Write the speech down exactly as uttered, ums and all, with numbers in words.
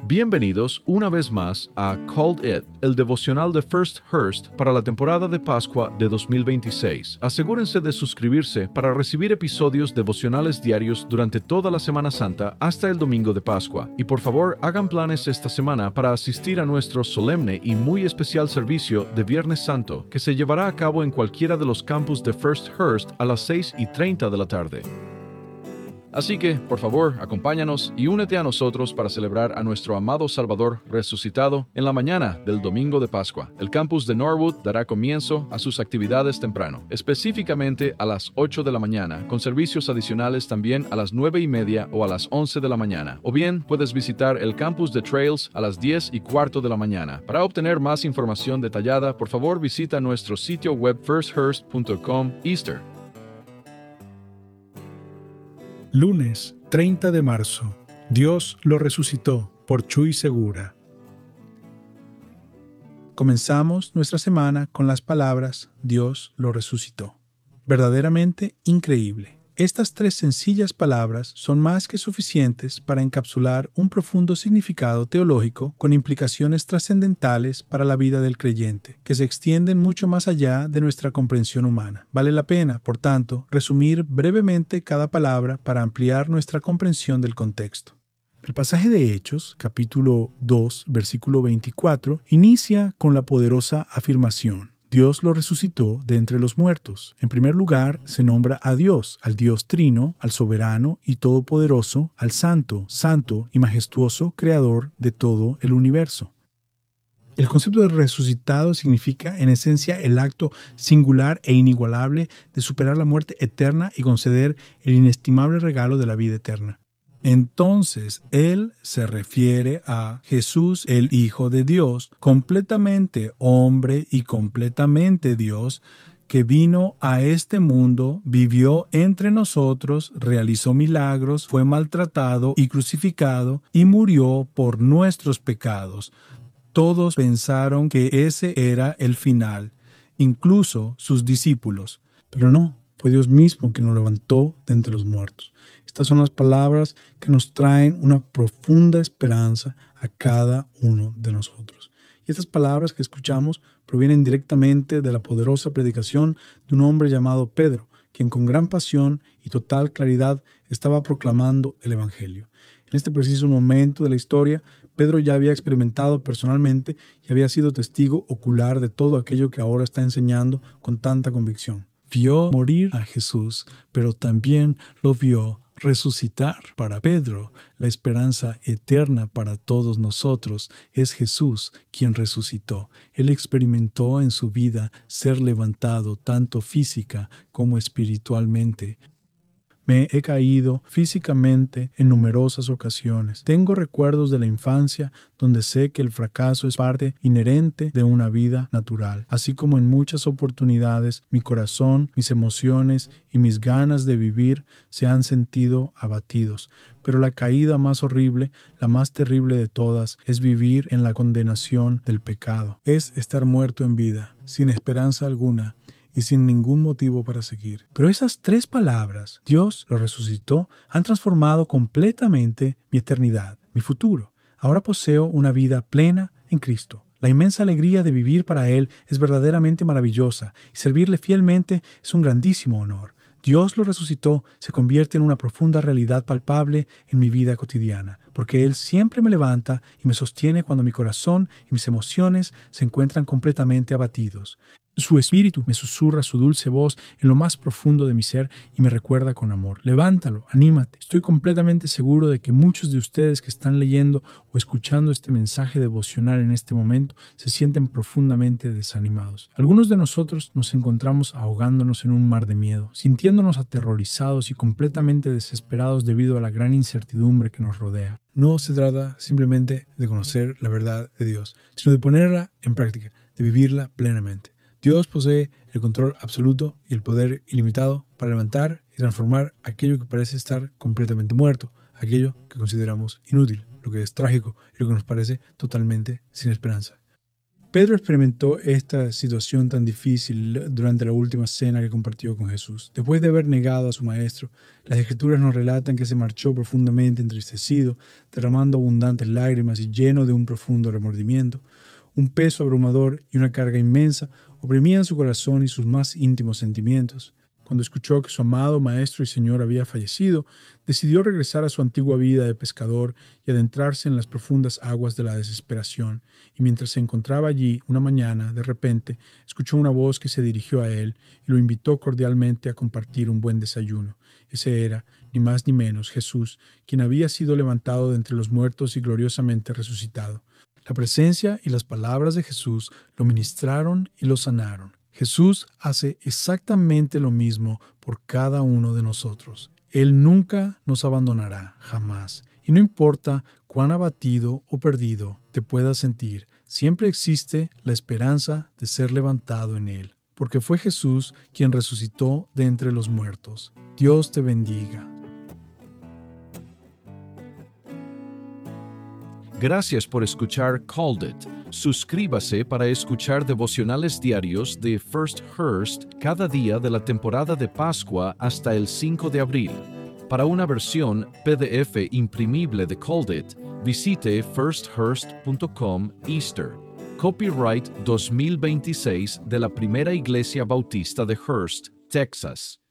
Bienvenidos una vez más a Called It, el devocional de First Hearst para la temporada de Pascua de dos mil veintiséis. Asegúrense de suscribirse para recibir episodios devocionales diarios durante toda la Semana Santa hasta el domingo de Pascua. Y por favor, hagan planes esta semana para asistir a nuestro solemne y muy especial servicio de Viernes Santo, que se llevará a cabo en cualquiera de los campus de First Hearst a las seis y treinta de la tarde. Así que, por favor, acompáñanos y únete a nosotros para celebrar a nuestro amado Salvador resucitado en la mañana del domingo de Pascua. El campus de Norwood dará comienzo a sus actividades temprano, específicamente a las ocho de la mañana, con servicios adicionales también a las nueve y media o a las once de la mañana. O bien, puedes visitar el campus de Trails a las diez y cuarto de la mañana. Para obtener más información detallada, por favor, visita nuestro sitio web first hearst punto com Easter. Lunes treinta de marzo. Dios lo resucitó, por Chuy Segura. Comenzamos nuestra semana con las palabras Dios lo resucitó. Verdaderamente increíble. Estas tres sencillas palabras son más que suficientes para encapsular un profundo significado teológico con implicaciones trascendentales para la vida del creyente, que se extienden mucho más allá de nuestra comprensión humana. Vale la pena, por tanto, resumir brevemente cada palabra para ampliar nuestra comprensión del contexto. El pasaje de Hechos, capítulo dos, versículo veinticuatro, inicia con la poderosa afirmación: Dios lo resucitó de entre los muertos. En primer lugar, se nombra a Dios, al Dios Trino, al soberano y todopoderoso, al santo, santo y majestuoso creador de todo el universo. El concepto de resucitado significa, en esencia, el acto singular e inigualable de superar la muerte eterna y conceder el inestimable regalo de la vida eterna. Entonces, Él se refiere a Jesús, el Hijo de Dios, completamente hombre y completamente Dios, que vino a este mundo, vivió entre nosotros, realizó milagros, fue maltratado y crucificado y murió por nuestros pecados. Todos pensaron que ese era el final, incluso sus discípulos. Pero no, fue Dios mismo quien lo levantó de entre los muertos. Estas son las palabras que nos traen una profunda esperanza a cada uno de nosotros. Y estas palabras que escuchamos provienen directamente de la poderosa predicación de un hombre llamado Pedro, quien con gran pasión y total claridad estaba proclamando el Evangelio. En este preciso momento de la historia, Pedro ya había experimentado personalmente y había sido testigo ocular de todo aquello que ahora está enseñando con tanta convicción. Vio morir a Jesús, pero también lo vio resucitar. Para Pedro, la esperanza eterna para todos nosotros es Jesús quien resucitó. Él experimentó en su vida ser levantado tanto física como espiritualmente. Me he caído físicamente en numerosas ocasiones. Tengo recuerdos de la infancia donde sé que el fracaso es parte inherente de una vida natural. Así como en muchas oportunidades mi corazón, mis emociones y mis ganas de vivir se han sentido abatidos. Pero la caída más horrible, la más terrible de todas, es vivir en la condenación del pecado. Es estar muerto en vida, sin esperanza alguna y sin ningún motivo para seguir. Pero esas tres palabras, Dios lo resucitó, han transformado completamente mi eternidad, mi futuro. Ahora poseo una vida plena en Cristo. La inmensa alegría de vivir para Él es verdaderamente maravillosa y servirle fielmente es un grandísimo honor. Dios lo resucitó se convierte en una profunda realidad palpable en mi vida cotidiana, porque Él siempre me levanta y me sostiene cuando mi corazón y mis emociones se encuentran completamente abatidos. Su espíritu me susurra su dulce voz en lo más profundo de mi ser y me recuerda con amor: levántalo, anímate. Estoy completamente seguro de que muchos de ustedes que están leyendo o escuchando este mensaje devocional en este momento se sienten profundamente desanimados. Algunos de nosotros nos encontramos ahogándonos en un mar de miedo, sintiéndonos aterrorizados y completamente desesperados debido a la gran incertidumbre que nos rodea. No se trata simplemente de conocer la verdad de Dios, sino de ponerla en práctica, de vivirla plenamente. Dios posee el control absoluto y el poder ilimitado para levantar y transformar aquello que parece estar completamente muerto, aquello que consideramos inútil, lo que es trágico y lo que nos parece totalmente sin esperanza. Pedro experimentó esta situación tan difícil durante la última cena que compartió con Jesús. Después de haber negado a su maestro, las Escrituras nos relatan que se marchó profundamente entristecido, derramando abundantes lágrimas y lleno de un profundo remordimiento. Un peso abrumador y una carga inmensa oprimían su corazón y sus más íntimos sentimientos. Cuando escuchó que su amado Maestro y Señor había fallecido, decidió regresar a su antigua vida de pescador y adentrarse en las profundas aguas de la desesperación. Y mientras se encontraba allí, una mañana, de repente, escuchó una voz que se dirigió a él y lo invitó cordialmente a compartir un buen desayuno. Ese era, ni más ni menos, Jesús, quien había sido levantado de entre los muertos y gloriosamente resucitado. La presencia y las palabras de Jesús lo ministraron y lo sanaron. Jesús hace exactamente lo mismo por cada uno de nosotros. Él nunca nos abandonará, jamás. Y no importa cuán abatido o perdido te puedas sentir, siempre existe la esperanza de ser levantado en Él, porque fue Jesús quien resucitó de entre los muertos. Dios te bendiga. Gracias por escuchar Called It. Suscríbase para escuchar devocionales diarios de First Hearst cada día de la temporada de Pascua hasta el cinco de abril. Para una versión P D F imprimible de Called It, visite first hearst punto com Easter. Copyright dos mil veintiséis de la Primera Iglesia Bautista de Hearst, Texas.